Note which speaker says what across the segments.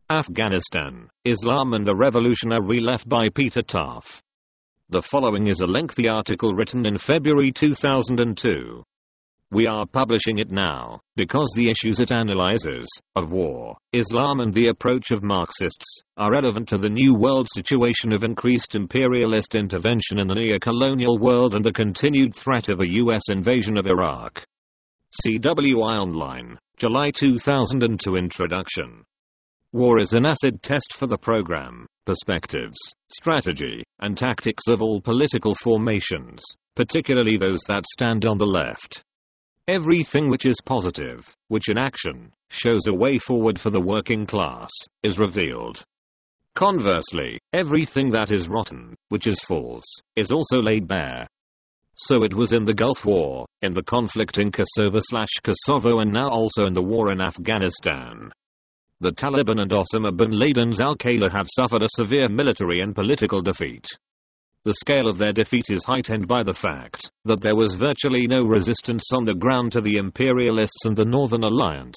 Speaker 1: Afghanistan, Islam and the Revolutionary Left by Peter Taff. The following is a lengthy article written in February 2002. We are publishing it now, because the issues it analyzes, of war, Islam and the approach of Marxists, are relevant to the new world situation of increased imperialist intervention in the neo-colonial world and the continued threat of a US invasion of Iraq. CWI Online, July 2002 Introduction. War is an acid test for the program, perspectives, strategy, and tactics of all political formations, particularly those that stand on the left. Everything which is positive, which in action, shows a way forward for the working class, is revealed. Conversely, everything that is rotten, which is false, is also laid bare. So it was in the Gulf War, in the conflict in Kosovo and now also in the war in Afghanistan. The Taliban and Osama bin Laden's Al-Qaeda have suffered a severe military and political defeat. The scale of their defeat is heightened by the fact that there was virtually no resistance on the ground to the imperialists and the Northern Alliance.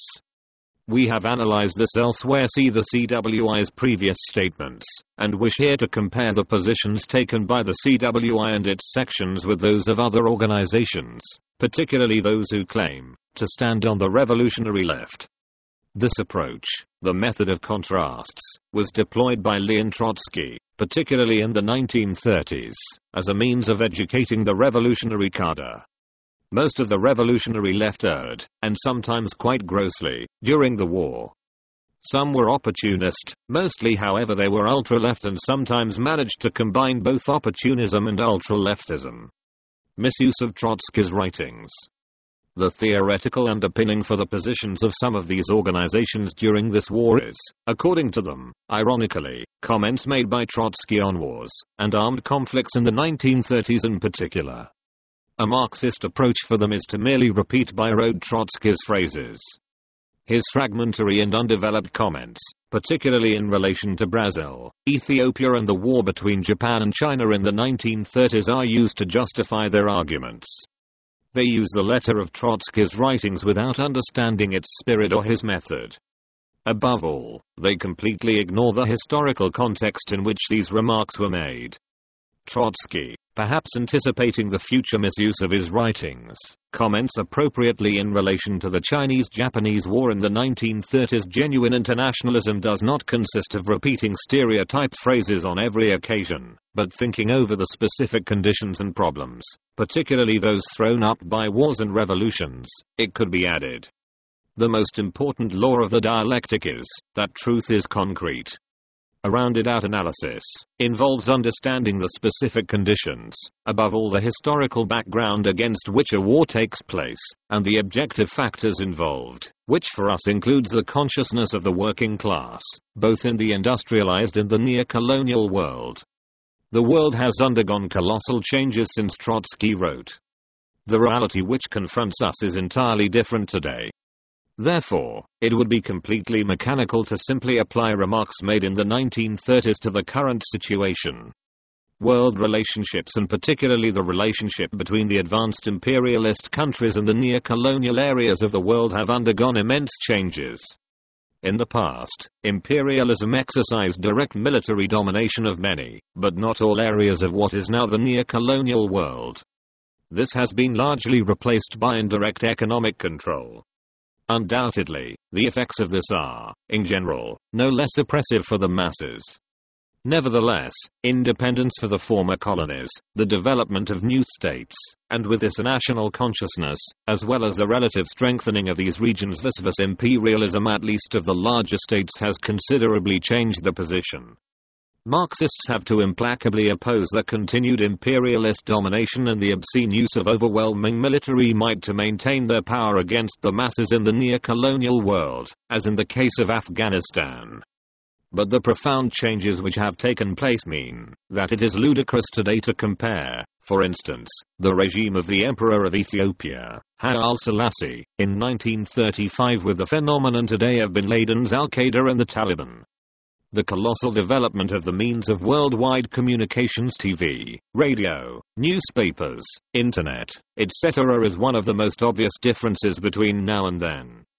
Speaker 1: We have analyzed this elsewhere, see the CWI's previous statements, and wish here to compare the positions taken by the CWI and its sections with those of other organizations, particularly those who claim to stand on the revolutionary left. This approach, the method of contrasts, was deployed by Leon Trotsky, particularly in the 1930s, as a means of educating the revolutionary cadre. Most of the revolutionary left erred, and sometimes quite grossly, during the war. Some were opportunist, mostly however they were ultra-left and sometimes managed to combine both opportunism and ultra-leftism. Misuse of Trotsky's writings. The theoretical underpinning for the positions of some of these organizations during this war is, according to them, ironically, comments made by Trotsky on wars and armed conflicts in the 1930s in particular. A Marxist approach for them is to merely repeat by rote Trotsky's phrases. His fragmentary and undeveloped comments, particularly in relation to Brazil, Ethiopia and the war between Japan and China in the 1930s, are used to justify their arguments. They use the letter of Trotsky's writings without understanding its spirit or his method. Above all, they completely ignore the historical context in which these remarks were made. Trotsky, perhaps anticipating the future misuse of his writings, comments appropriately in relation to the Chinese-Japanese War in the 1930s. Genuine internationalism does not consist of repeating stereotyped phrases on every occasion, but thinking over the specific conditions and problems, particularly those thrown up by wars and revolutions, it could be added. The most important law of the dialectic is that truth is concrete. A rounded-out analysis involves understanding the specific conditions, above all the historical background against which a war takes place, and the objective factors involved, which for us includes the consciousness of the working class, both in the industrialized and the neo-colonial world. The world has undergone colossal changes since Trotsky wrote. The reality which confronts us is entirely different today. Therefore, it would be completely mechanical to simply apply remarks made in the 1930s to the current situation. World relationships, and particularly the relationship between the advanced imperialist countries and the neo-colonial areas of the world, have undergone immense changes. In the past, imperialism exercised direct military domination of many, but not all areas of what is now the neo-colonial world. This has been largely replaced by indirect economic control. Undoubtedly, the effects of this are, in general, no less oppressive for the masses. Nevertheless, independence for the former colonies, the development of new states, and with this a national consciousness, as well as the relative strengthening of these regions vis-a-vis imperialism at least of the larger states, has considerably changed the position. Marxists have to implacably oppose the continued imperialist domination and the obscene use of overwhelming military might to maintain their power against the masses in the neo-colonial world, as in the case of Afghanistan. But the profound changes which have taken place mean that it is ludicrous today to compare, for instance, the regime of the Emperor of Ethiopia, Haile Selassie, in 1935 with the phenomenon today of bin Laden's Al-Qaeda and the Taliban. The colossal development of the means of worldwide communications, TV, radio, newspapers, internet, etc. is one of the most obvious differences between now and then.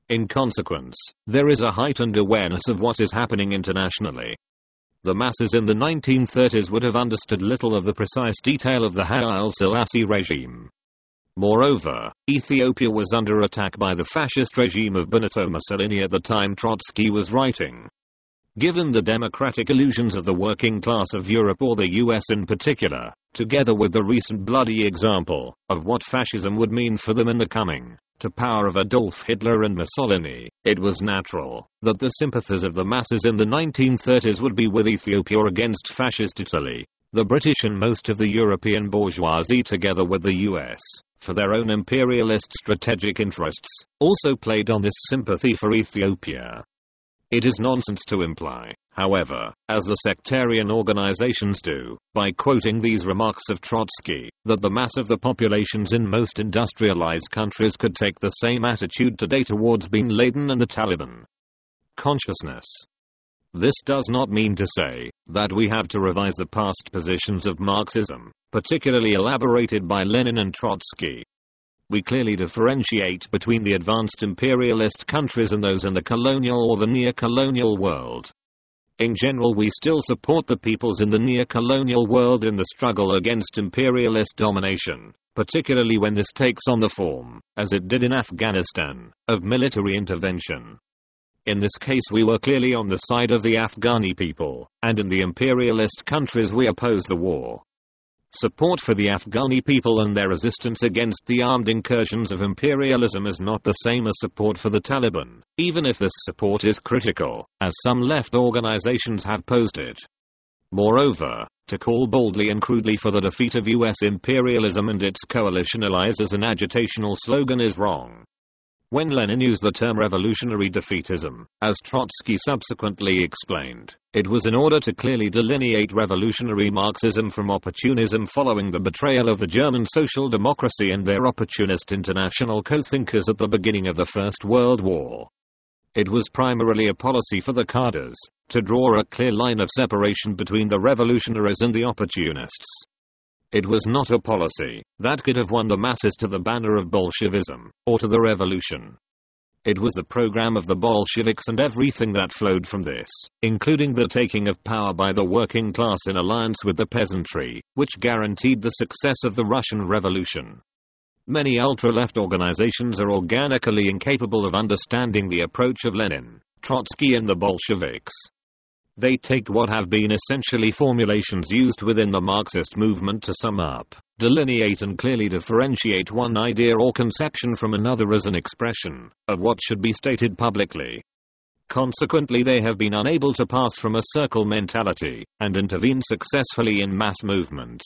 Speaker 1: In consequence, there is a heightened awareness of what is happening internationally. The masses in the 1930s would have understood little of the precise detail of the Haile Selassie regime. Moreover, Ethiopia was under attack by the fascist regime of Benito Mussolini at the time Trotsky was writing. Given the democratic illusions of the working class of Europe or the US in particular, together with the recent bloody example of what fascism would mean for them in the coming to power of Adolf Hitler and Mussolini, it was natural that the sympathies of the masses in the 1930s would be with Ethiopia against fascist Italy. The British and most of the European bourgeoisie, together with the US, for their own imperialist strategic interests, also played on this sympathy for Ethiopia. It is nonsense to imply, however, as the sectarian organizations do, by quoting these remarks of Trotsky, that the mass of the populations in most industrialized countries could take the same attitude today towards bin Laden and the Taliban. Consciousness. This does not mean to say that we have to revise the past positions of Marxism, particularly elaborated by Lenin and Trotsky. We clearly differentiate between the advanced imperialist countries and those in the colonial or the near-colonial world. In general, we still support the peoples in the near-colonial world in the struggle against imperialist domination, particularly when this takes on the form, as it did in Afghanistan, of military intervention. In this case, we were clearly on the side of the Afghani people, and in the imperialist countries we oppose the war. Support for the Afghani people and their resistance against the armed incursions of imperialism is not the same as support for the Taliban, even if this support is critical, as some left organizations have posed it. Moreover, to call boldly and crudely for the defeat of US imperialism and its coalition allies as an agitational slogan is wrong. When Lenin used the term revolutionary defeatism, as Trotsky subsequently explained, it was in order to clearly delineate revolutionary Marxism from opportunism following the betrayal of the German social democracy and their opportunist international co-thinkers at the beginning of the First World War. It was primarily a policy for the cadres to draw a clear line of separation between the revolutionaries and the opportunists. It was not a policy that could have won the masses to the banner of Bolshevism, or to the revolution. It was the program of the Bolsheviks and everything that flowed from this, including the taking of power by the working class in alliance with the peasantry, which guaranteed the success of the Russian Revolution. Many ultra-left organizations are organically incapable of understanding the approach of Lenin, Trotsky and the Bolsheviks. They take what have been essentially formulations used within the Marxist movement to sum up, delineate and clearly differentiate one idea or conception from another as an expression of what should be stated publicly. Consequently, they have been unable to pass from a circle mentality and intervene successfully in mass movements.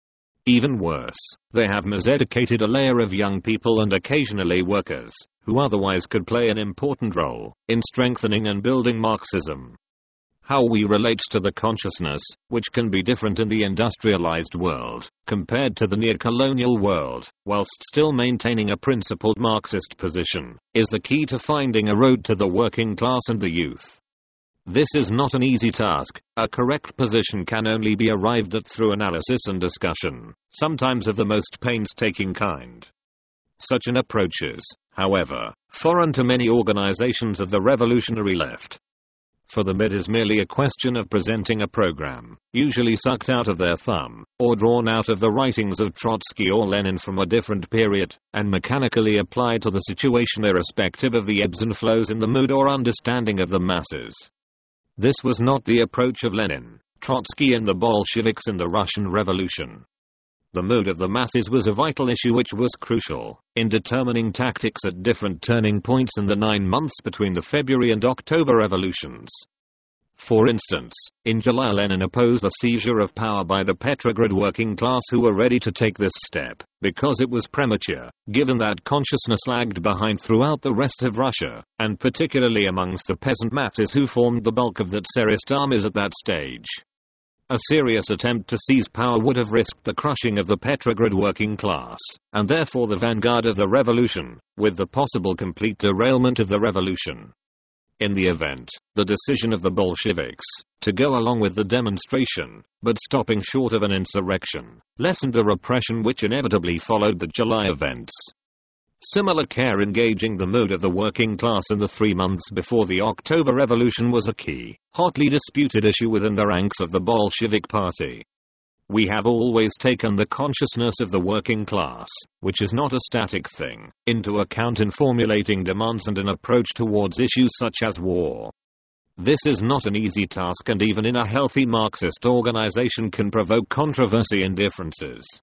Speaker 1: Even worse, they have miseducated a layer of young people and occasionally workers, who otherwise could play an important role in strengthening and building Marxism. How we relate to the consciousness, which can be different in the industrialized world, compared to the near-colonial world, whilst still maintaining a principled Marxist position, is the key to finding a road to the working class and the youth. This is not an easy task. A correct position can only be arrived at through analysis and discussion, sometimes of the most painstaking kind. Such an approach is, however, foreign to many organizations of the revolutionary left. For them it is merely a question of presenting a program, usually sucked out of their thumb, or drawn out of the writings of Trotsky or Lenin from a different period, and mechanically applied to the situation irrespective of the ebbs and flows in the mood or understanding of the masses. This was not the approach of Lenin, Trotsky and the Bolsheviks in the Russian Revolution. The mood of the masses was a vital issue which was crucial in determining tactics at different turning points in the 9 months between the February and October revolutions. For instance, in July Lenin opposed the seizure of power by the Petrograd working class who were ready to take this step, because it was premature, given that consciousness lagged behind throughout the rest of Russia, and particularly amongst the peasant masses who formed the bulk of the Tsarist armies at that stage. A serious attempt to seize power would have risked the crushing of the Petrograd working class, and therefore the vanguard of the revolution, with the possible complete derailment of the revolution. In the event, the decision of the Bolsheviks to go along with the demonstration, but stopping short of an insurrection, lessened the repression which inevitably followed the July events. Similar care engaging the mood of the working class in the 3 months before the October Revolution was a key, hotly disputed issue within the ranks of the Bolshevik Party. We have always taken the consciousness of the working class, which is not a static thing, into account in formulating demands and an approach towards issues such as war. This is not an easy task, and even in a healthy Marxist organization can provoke controversy and differences.